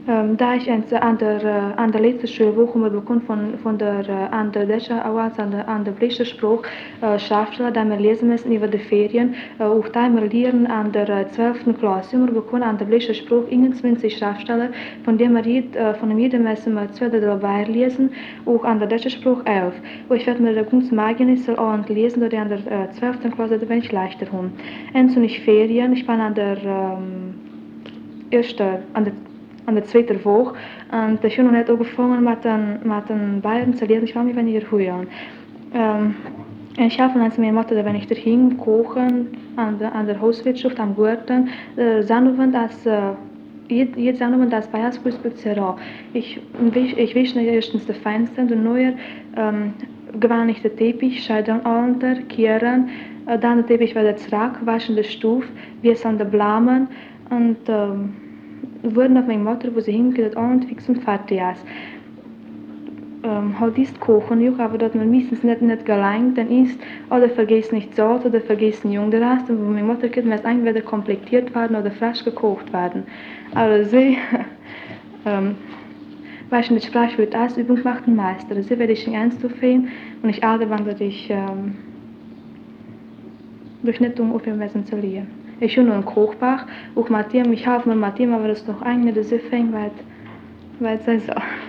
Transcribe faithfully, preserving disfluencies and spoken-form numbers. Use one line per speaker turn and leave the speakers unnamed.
Ähm, da ich an der, äh, an der letzten Schulwoche mal bekommen von, von der, äh, an der deutschen Awards, an der, an der britischen Spruch, äh, Schriftsteller, da wir lesen müssen über die Ferien, äh, auch da wir lernen an der äh, zwölften Klasse, wir bekommen an der britischen Spruch einundzwanzig Schriftsteller, von dem wir jed, äh, von jedem müssen wir zwei dabei lesen, auch an der deutschen Spruch elf. Wo ich werde mir der ganze Morgen nicht so ordentlich lesen, da die an der äh, zwölften Klasse, da bin ich leichter rum. Und so nicht Ferien, ich bin an der, ähm, erste, an der aan de tweede woog. En de jongen heeft ook gevangen met een, met een beiden zu lesen. Ich war mir wenn ihr hören. Ähm, ich habe als mir Mutter, wenn ich dahin kochen an der, an der Hauswirtschaft am Garten, äh, Sandwand als äh, jede Sandwand als Bayerspülspezera. Ich ich ich wisch nicht erstens die Fenster und neuer ähm, gewöhnlich der Teppich, scheiden alter, kehren, äh, dann der Teppich wieder zurück, waschen die Stufe, wir sind die Blamen und ähm, wurden auf meine Mutter, wo sie hingeht, und fix und fertig ist. Ähm, halt ist kochen, auch, aber dass man meistens nicht, nicht gelangt, dann ist, oder vergessen nicht Salz, oder vergessen Jung der Rest, und wo meine Mutter geht, muss entweder komplektiert werden oder frisch gekocht werden. Also sie, ähm, weißt du, mit Sprache wird als Übung macht ein Meister. Also sie werde ich in ernst aufheben, und ich alte, wann dass ich, ähm, durch nicht um aufheben müssen zu lernen. Ich habe nur einen Kochbach, auch mit dem, ich habe mir mit dem, aber das ist noch eine, das ist fängt, weil, weil es so.